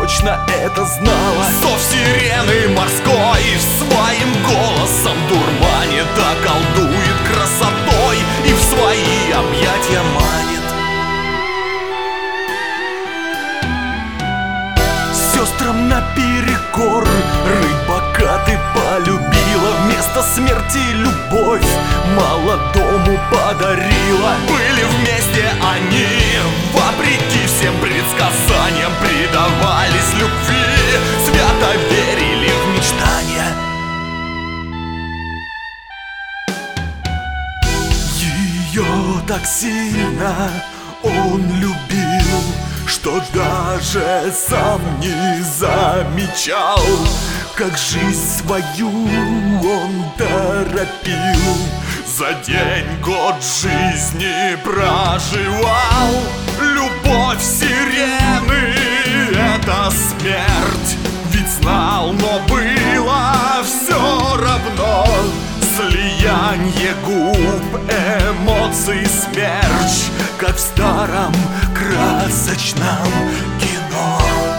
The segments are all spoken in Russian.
точно это знала. Зов сирены морской своим голосом дурманит, околдует красотой и в свои объятия манит. Сестрам наперекор рыбака ты полюбила, вместо смерти любовь молодому подарила. Были вместе они, вопреки всем предсказаниям, предавались любви, свято верили в мечтания. Ее так сильно он любил, что даже сам не замечал, как жизнь свою он торопил. За день год жизни проживал. Любовь сирены — это смерть. Ведь знал, но было все равно. Слияние губ, эмоций, смерч, как в старом красочном кино.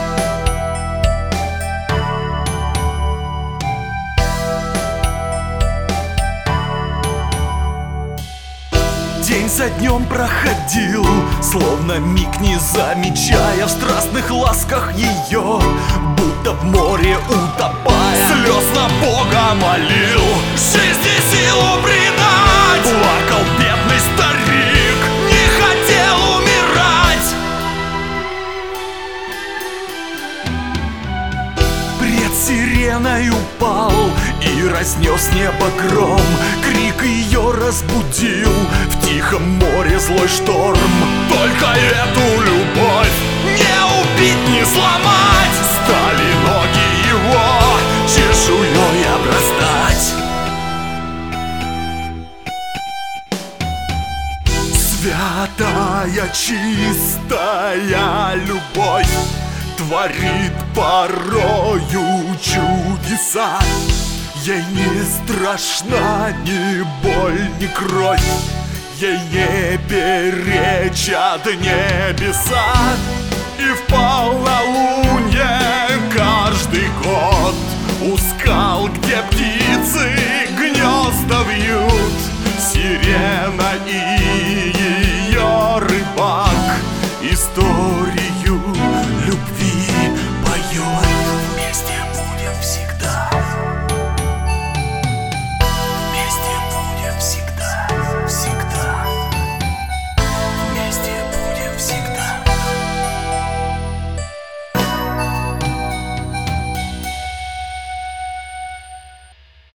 День за днем проходил, словно миг не замечая, в страстных ласках ее, будто в море утопая. Слезно Бога молил жизни силу придать. Плакал бедный старик, не хотел умирать. Пред сиреной упал и разнес небо гром. Крик ее разбудил в тихом море злой шторм. Только эту любовь не убить, не сломать. Стали ноги его чешуей обрастать. Святая, чистая любовь творит порою чудеса. Ей не страшна ни боль, ни кровь, ей не перечат небеса. И в полнолуние каждый год у скал, где птицы гнезда вьют, сирена и